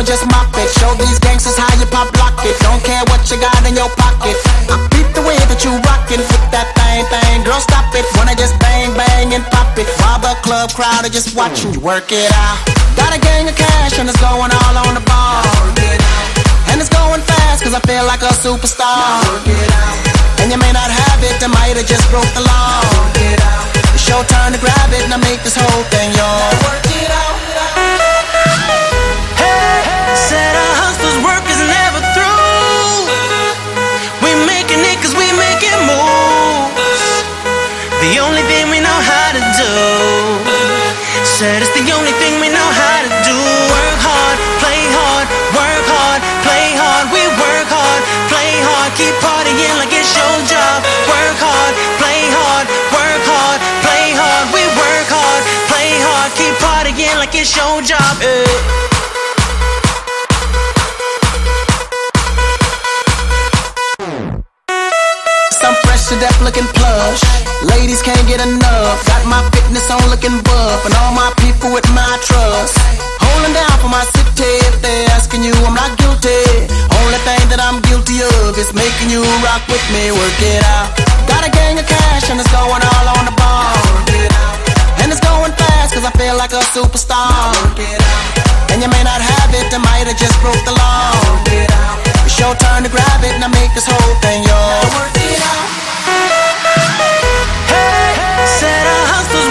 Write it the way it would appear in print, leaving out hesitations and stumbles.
just mop it. Show these gangsters how you pop lock it. Don't care what you got in your pocket. I beat the way that you rockin'. Flip that thing, girl, stop it. Wanna just bang, bang and pop it. While the club crowd are just watching you work it out. Got a gang of cash and it's going all on the ball. And it's going fast cause I feel like a superstar. And you may not have it, I might have just broke the law. It's your turn to grab it and I make this whole thing yours. Work it out. Said our hustler's work is never through. We making it cause we making moves. The only thing we know how to do. Said it's the only thing we know how to do. Work hard, play hard, work hard, play hard. We work hard, play hard, keep partying like it's your job. Work hard, play hard, work hard, play hard. We work hard, play hard, keep partying like it's your job. I'm fresh to death looking plush. Ladies can't get enough. Got my fitness on looking buff. And all my people with my trust. Holding down for my city. If they're asking you, I'm not guilty. Only thing that I'm guilty of is making you rock with me. Work it out. Got a gang of cash and it's going all on the ball. And it's going fast cause I feel like a superstar. And you may not have it, I might have just broke the law. It's your turn to grab it and I make this whole thing yours. Said our hustle's